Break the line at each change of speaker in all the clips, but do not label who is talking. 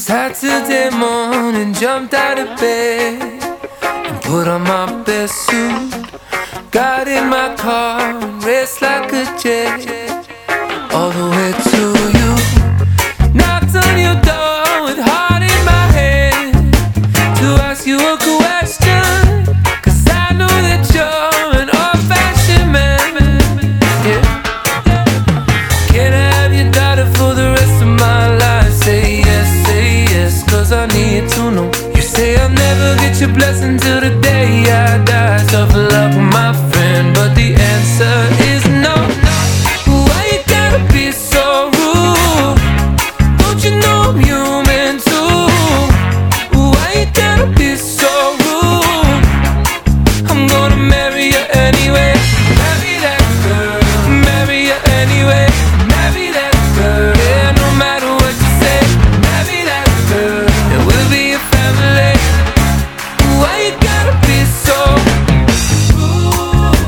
Saturday morning, jumped out of bed and put on my best suit. Got in my car and raced like a jet all the way to you. Knocked on your door with heart in my hand to ask you a question, 'cause I know that you're an old-fashioned man. Yeah. Can I have your daughter for the rest of my life? Say yes, 'cause I need to know. You say I'll never get your blessing till the day I die. Tough luck, my friend, but the answer is no. Why you gotta be so rude? Don't you know I'm human too? Why you gotta be so rude? I'm gonna marry you anyway. Marry that girl, marry you anyway. Marry that girl, yeah, no matter what you say. Marry that girl, and we'll be a family. Why you gotta be so rude?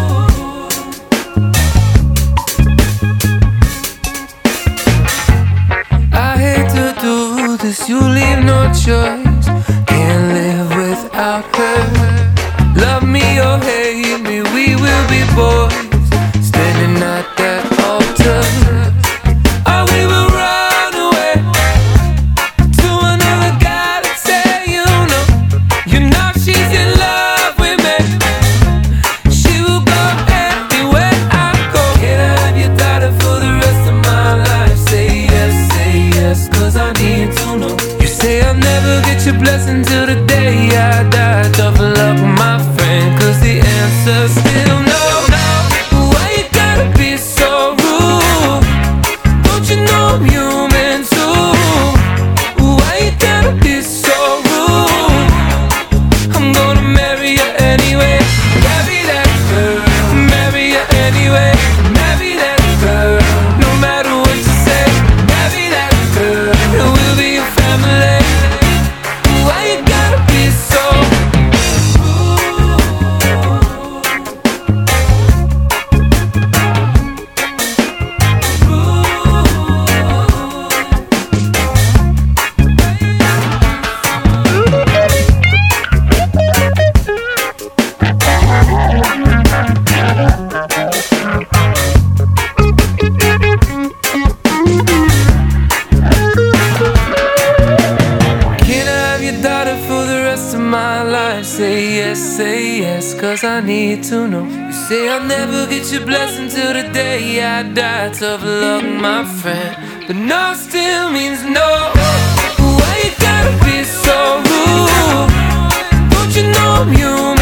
I hate to do this, you leave no choice. Can't live without her. Love me or hate me, we will be boys standing at that altar. Or we will run away to another guy that say you know she's in love with me. She will go anywhere I go. Can I have your daughter for the rest of my life? Say yes, 'cause I need to know. You say I'll never get your blessing till the day I die. Tough luck, my friend, 'cause the answer's still no. Why you gotta be so rude? Don't you know I'm human too? Why you gotta be so rude? I'm gonna marry you anyway. Marry that girl, marry you anyway. Marry that girl, no matter what you say. Marry that girl, and we'll be a family. Why you gotta be so rude? Can I have your daughter for the rest of my life? Say yes, 'cause I need to know. You say I'll never get your blessing till the day I die. Tough luck, my friend, but no still means no. Why you gotta be so rude? Don't you know I'm human?